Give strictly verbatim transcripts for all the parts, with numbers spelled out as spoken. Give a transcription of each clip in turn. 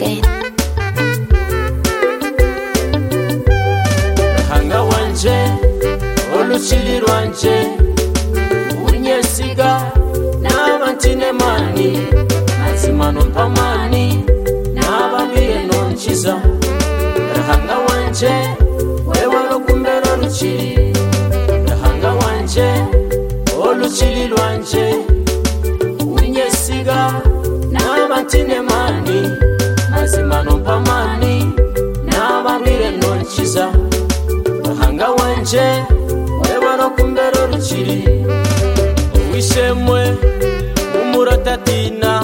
again. Hanga wanje oluchili rwanje unyesiga n'abantine mani mazimano mpamani n'ababire nonchiza. Hanga wanje wewe lokumbero luchili. Hanga wanje oluchili rwanje unyesiga n'abantine mani mazimano mpamani n'ababire nonchiza. Hanga wanje wewe lokumbero luchili. Wishemwe umura tatina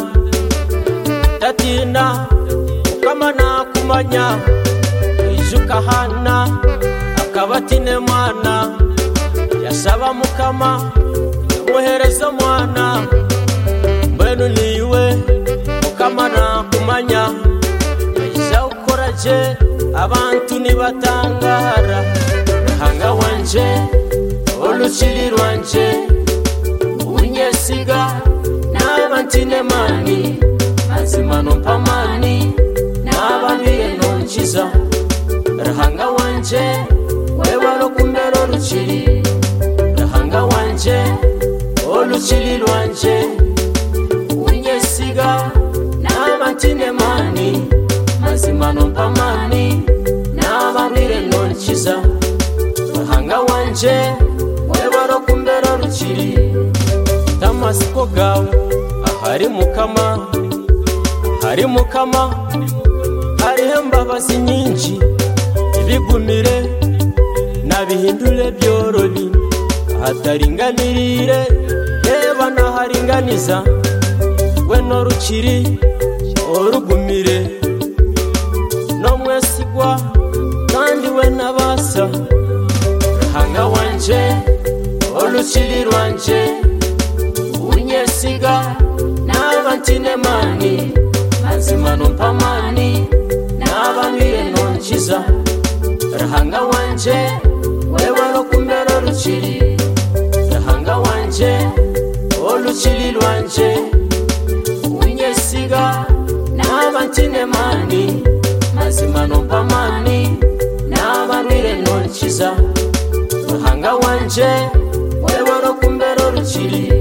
tatina ukamana kumanya ijuka hana akabatine mwana yasaba mukama muhereza mwana mbenu niwe ukamana kumanya iza ukoraje abantu nibatangara. Hanga wanje oluchili rwanje unyesiga n'abantine mani mazimano mpamani n'ababire nonchiza. Hanga wanje wewe lokumbero luchili. Hanga wanje oluchili rwanje unyesiga n'abantine mani mazimano mpamani n'ababire nonchiza. Hanga wanje wewe lokumbero luchili. Tamasiko gawe ahari mukama hari mukama hariho mbabazi nyinshi. Ibigumire nabihindure byorobi ahataringanirire reba naharinganiza. We noruchiri orugumire no mwesigwa kandi we nabasa. Hanga wanje oluchili rwanje unyesiga n'abantine mani mazimano mpamani n'ababire nonchiza. Hanga wanje wewe lokumbero luchili. Hanga wanje oluchili rwanje unyesiga n'abantine mani mazimano mpamani n'ababire nonchiza. Hanga wanje wewe lokumbero luchili.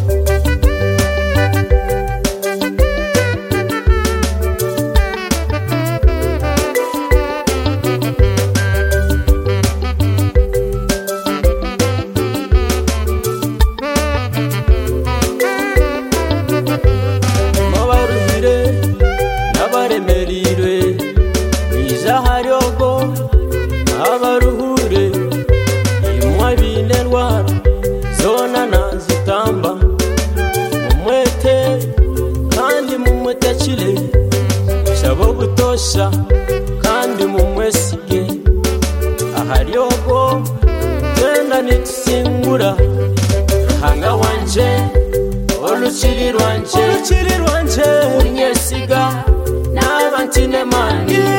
Mabaruhire n'abaremerire izaharyogo abaruhure imwa binerwara zona nazitamba umwete kandi mumwetakire shabo butosha kandi mumwesige aharyogo tenda nitsingura. Hanga wanje oluchili rwanje unyesiga n'abantine mani